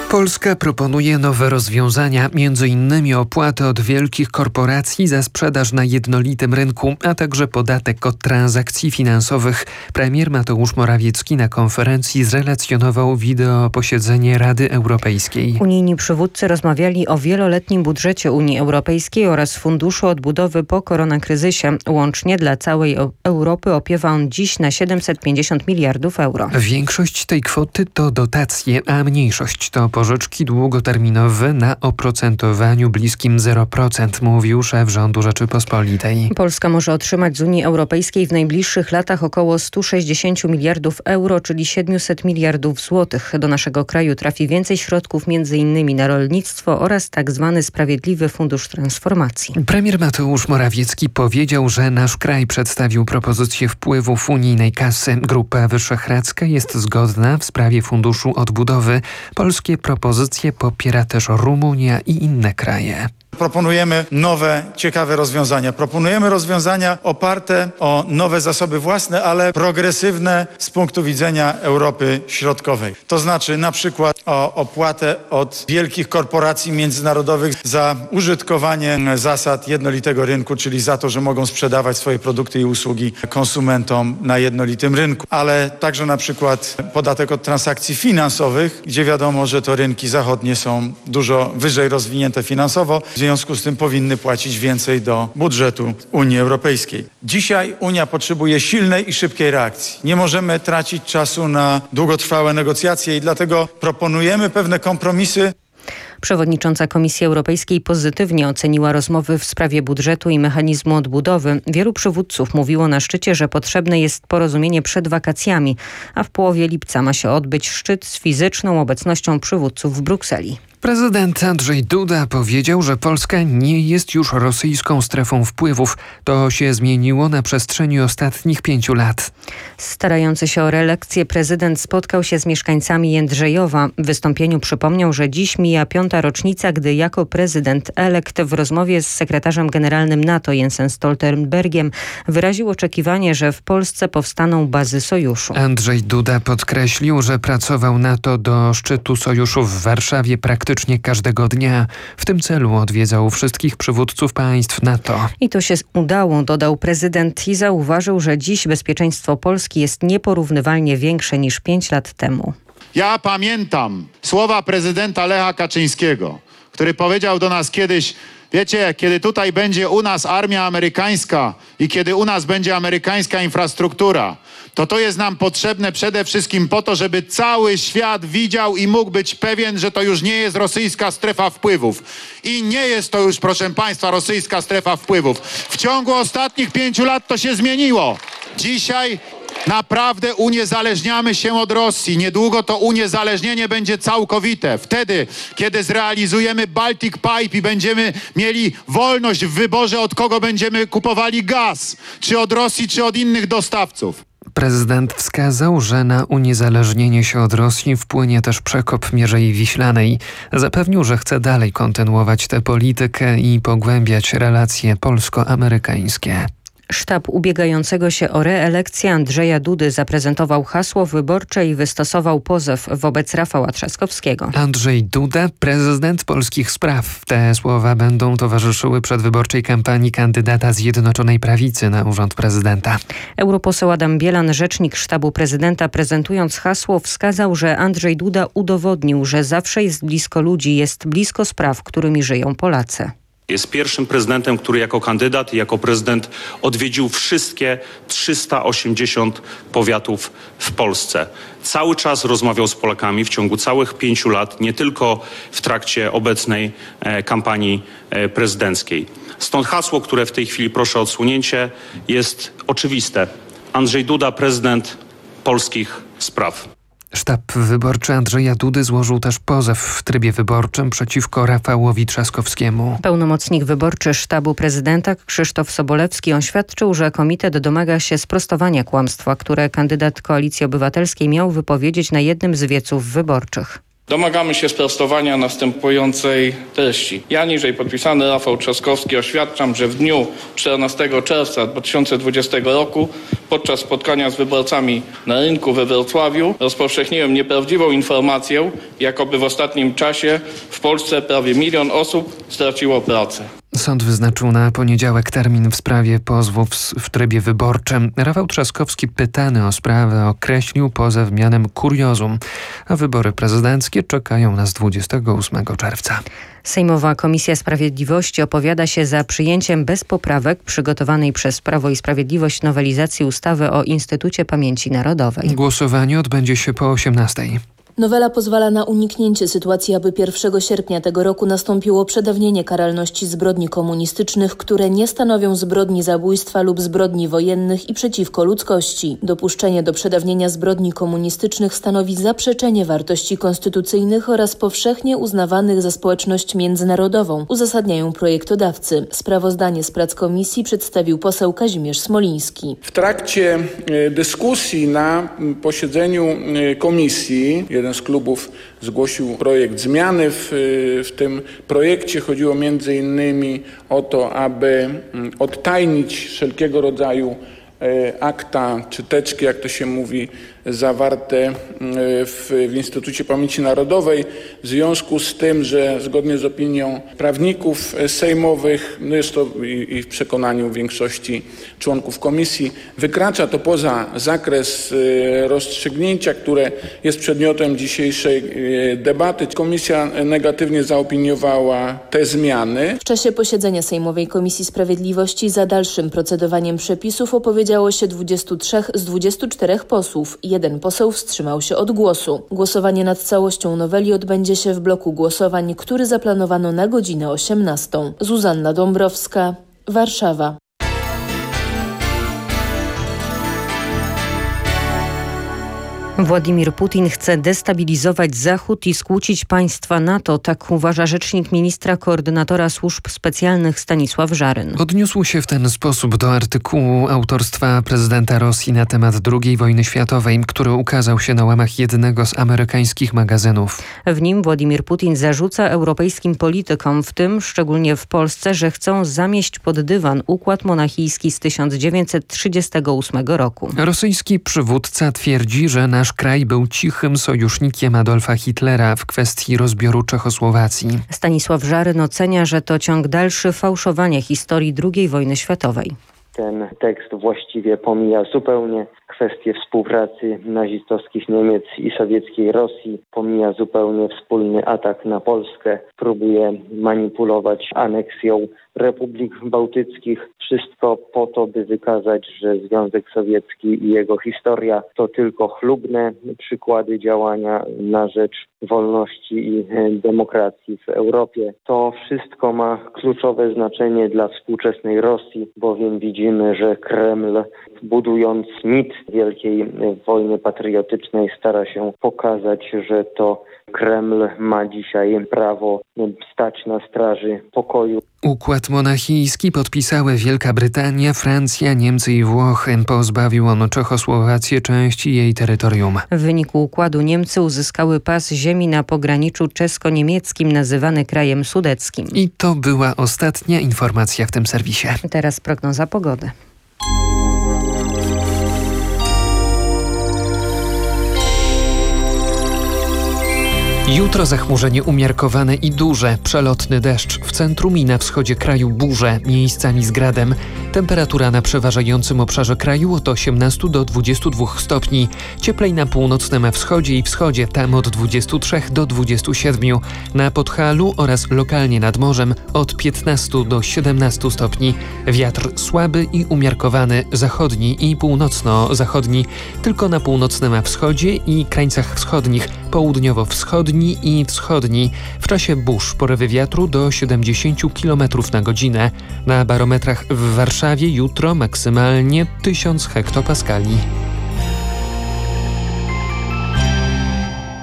Polska proponuje nowe rozwiązania, m.in. opłaty od wielkich korporacji za sprzedaż na jednolitym rynku, a także podatek od transakcji finansowych. Premier Mateusz Morawiecki na konferencji zrelacjonował wideo posiedzenie Rady Europejskiej. Unijni przywódcy rozmawiali o wieloletnim budżecie Unii Europejskiej oraz Funduszu Odbudowy po koronakryzysie. Łącznie dla całej Europy opiewa on dziś na 750 miliardów euro. Większość tej kwoty to dotacje, a mniejszość to pożyczki długoterminowe na oprocentowaniu bliskim 0%, mówił szef rządu Rzeczypospolitej. Polska może otrzymać z Unii Europejskiej w najbliższych latach około 160 miliardów euro, czyli 700 miliardów złotych. Do naszego kraju trafi więcej środków m.in. na rolnictwo oraz tzw. Sprawiedliwy Fundusz Transformacji. Premier Mateusz Morawiecki powiedział, że nasz kraj przedstawił propozycję wpływów unijnej kasy. Grupa Wyszehradzka jest zgodna w sprawie Funduszu Odbudowy. Polskie propozycje popiera też Rumunia i inne kraje. Proponujemy nowe, ciekawe rozwiązania. Proponujemy rozwiązania oparte o nowe zasoby własne, ale progresywne z punktu widzenia Europy Środkowej. To znaczy na przykład o opłatę od wielkich korporacji międzynarodowych za użytkowanie zasad jednolitego rynku, czyli za to, że mogą sprzedawać swoje produkty i usługi konsumentom na jednolitym rynku. Ale także na przykład podatek od transakcji finansowych, gdzie wiadomo, że to rynki zachodnie są dużo wyżej rozwinięte finansowo. W związku z tym powinny płacić więcej do budżetu Unii Europejskiej. Dzisiaj Unia potrzebuje silnej i szybkiej reakcji. Nie możemy tracić czasu na długotrwałe negocjacje i dlatego proponujemy pewne kompromisy. Przewodnicząca Komisji Europejskiej pozytywnie oceniła rozmowy w sprawie budżetu i mechanizmu odbudowy. Wielu przywódców mówiło na szczycie, że potrzebne jest porozumienie przed wakacjami, a w połowie lipca ma się odbyć szczyt z fizyczną obecnością przywódców w Brukseli. Prezydent Andrzej Duda powiedział, że Polska nie jest już rosyjską strefą wpływów. To się zmieniło na przestrzeni ostatnich 5 lat. Starający się o reelekcję prezydent spotkał się z mieszkańcami Jędrzejowa. W wystąpieniu przypomniał, że dziś mija 5. rocznica, gdy jako prezydent elekt w rozmowie z sekretarzem generalnym NATO Jensem Stoltenbergiem wyraził oczekiwanie, że w Polsce powstaną bazy sojuszu. Andrzej Duda podkreślił, że pracował NATO do szczytu sojuszu w Warszawie praktycznie każdego dnia. W tym celu odwiedzał wszystkich przywódców państw NATO. I to się udało, dodał prezydent i zauważył, że dziś bezpieczeństwo Polski jest nieporównywalnie większe niż 5 lat temu. Ja pamiętam słowa prezydenta Lecha Kaczyńskiego, który powiedział do nas kiedyś: wiecie, kiedy tutaj będzie u nas armia amerykańska i kiedy u nas będzie amerykańska infrastruktura, to jest nam potrzebne przede wszystkim po to, żeby cały świat widział i mógł być pewien, że to już nie jest rosyjska strefa wpływów. I nie jest to już, proszę państwa, rosyjska strefa wpływów. W ciągu ostatnich 5 lat to się zmieniło. Dzisiaj naprawdę uniezależniamy się od Rosji. Niedługo to uniezależnienie będzie całkowite. Wtedy, kiedy zrealizujemy Baltic Pipe i będziemy mieli wolność w wyborze, od kogo będziemy kupowali gaz. Czy od Rosji, czy od innych dostawców. Prezydent wskazał, że na uniezależnienie się od Rosji wpłynie też przekop Mierzei Wiślanej. Zapewnił, że chce dalej kontynuować tę politykę i pogłębiać relacje polsko-amerykańskie. Sztab ubiegającego się o reelekcję Andrzeja Dudy zaprezentował hasło wyborcze i wystosował pozew wobec Rafała Trzaskowskiego. Andrzej Duda, prezydent polskich spraw. Te słowa będą towarzyszyły przedwyborczej kampanii kandydata Zjednoczonej Prawicy na urząd prezydenta. Europoseł Adam Bielan, rzecznik sztabu prezydenta, prezentując hasło, wskazał, że Andrzej Duda udowodnił, że zawsze jest blisko ludzi, jest blisko spraw, którymi żyją Polacy. Jest pierwszym prezydentem, który jako kandydat i jako prezydent odwiedził wszystkie 380 powiatów w Polsce. Cały czas rozmawiał z Polakami w ciągu całych 5 lat, nie tylko w trakcie obecnej kampanii prezydenckiej. Stąd hasło, które w tej chwili proszę o odsłonięcie, jest oczywiste. Andrzej Duda, prezydent polskich spraw. Sztab wyborczy Andrzeja Dudy złożył też pozew w trybie wyborczym przeciwko Rafałowi Trzaskowskiemu. Pełnomocnik wyborczy sztabu prezydenta Krzysztof Sobolewski oświadczył, że komitet domaga się sprostowania kłamstwa, które kandydat Koalicji Obywatelskiej miał wypowiedzieć na jednym z wieców wyborczych. Domagamy się sprostowania następującej treści. Ja niżej podpisany Rafał Trzaskowski oświadczam, że w dniu 14 czerwca 2020 roku podczas spotkania z wyborcami na rynku we Wrocławiu rozpowszechniłem nieprawdziwą informację, jakoby w ostatnim czasie w Polsce prawie 1 milion osób straciło pracę. Sąd wyznaczył na poniedziałek termin w sprawie pozwów w trybie wyborczym. Rafał Trzaskowski, pytany o sprawę, określił pozew mianem kuriozum, a wybory prezydenckie czekają nas 28 czerwca. Sejmowa Komisja Sprawiedliwości opowiada się za przyjęciem bez poprawek przygotowanej przez Prawo i Sprawiedliwość nowelizacji ustawy o Instytucie Pamięci Narodowej. Głosowanie odbędzie się po 18:00. Nowela pozwala na uniknięcie sytuacji, aby 1 sierpnia tego roku nastąpiło przedawnienie karalności zbrodni komunistycznych, które nie stanowią zbrodni zabójstwa lub zbrodni wojennych i przeciwko ludzkości. Dopuszczenie do przedawnienia zbrodni komunistycznych stanowi zaprzeczenie wartości konstytucyjnych oraz powszechnie uznawanych za społeczność międzynarodową, uzasadniają projektodawcy. Sprawozdanie z prac komisji przedstawił poseł Kazimierz Smoliński. W trakcie dyskusji na posiedzeniu komisji jeden z klubów zgłosił projekt zmiany w tym projekcie. Chodziło między innymi o to, aby odtajnić wszelkiego rodzaju akta czy teczki, jak to się mówi, zawarte w Instytucie Pamięci Narodowej. W związku z tym, że zgodnie z opinią prawników sejmowych, jest to i w przekonaniu większości członków komisji, wykracza to poza zakres rozstrzygnięcia, które jest przedmiotem dzisiejszej debaty. Komisja negatywnie zaopiniowała te zmiany. W czasie posiedzenia Sejmowej Komisji Sprawiedliwości za dalszym procedowaniem przepisów opowiedziało się 23 z 24 posłów. Jeden poseł wstrzymał się od głosu. Głosowanie nad całością noweli odbędzie się w bloku głosowań, który zaplanowano na godzinę 18:00. Zuzanna Dąbrowska, Warszawa. Władimir Putin chce destabilizować Zachód i skłócić państwa NATO, tak uważa rzecznik ministra koordynatora służb specjalnych Stanisław Żaryn. Odniósł się w ten sposób do artykułu autorstwa prezydenta Rosji na temat II wojny światowej, który ukazał się na łamach jednego z amerykańskich magazynów. W nim Władimir Putin zarzuca europejskim politykom, w tym szczególnie w Polsce, że chcą zamieść pod dywan układ monachijski z 1938 roku. Rosyjski przywódca twierdzi, że nasz kraj był cichym sojusznikiem Adolfa Hitlera w kwestii rozbioru Czechosłowacji. Stanisław Żaryn ocenia, że to ciąg dalszy fałszowania historii II wojny światowej. Ten tekst właściwie pomija zupełnie kwestię współpracy nazistowskich Niemiec i sowieckiej Rosji, pomija zupełnie wspólny atak na Polskę, próbuje manipulować aneksją republik bałtyckich. Wszystko po to, by wykazać, że Związek Sowiecki i jego historia to tylko chlubne przykłady działania na rzecz wolności i demokracji w Europie. To wszystko ma kluczowe znaczenie dla współczesnej Rosji, bowiem widzimy, że Kreml, budując mit Wielkiej Wojny Patriotycznej, stara się pokazać, że to Kreml ma dzisiaj prawo stać na straży pokoju. Układ monachijski podpisały Wielka Brytania, Francja, Niemcy i Włochy. Pozbawił on Czechosłowację części jej terytorium. W wyniku układu Niemcy uzyskały pas ziemi na pograniczu czesko-niemieckim, nazywany krajem sudeckim. I to była ostatnia informacja w tym serwisie. Teraz prognoza pogody. Jutro zachmurzenie umiarkowane i duże, przelotny deszcz. W centrum i na wschodzie kraju burze, miejscami z gradem. Temperatura na przeważającym obszarze kraju od 18 do 22 stopni. Cieplej na północnym wschodzie i wschodzie, tam od 23 do 27. Na Podhalu oraz lokalnie nad morzem od 15 do 17 stopni. Wiatr słaby i umiarkowany, zachodni i północno-zachodni. Tylko na północnym wschodzie i krańcach wschodnich, południowo-wschodni i wschodni. W czasie burz porywy wiatru do 70 km na godzinę. Na barometrach w Warszawie jutro maksymalnie 1000 hektopaskali.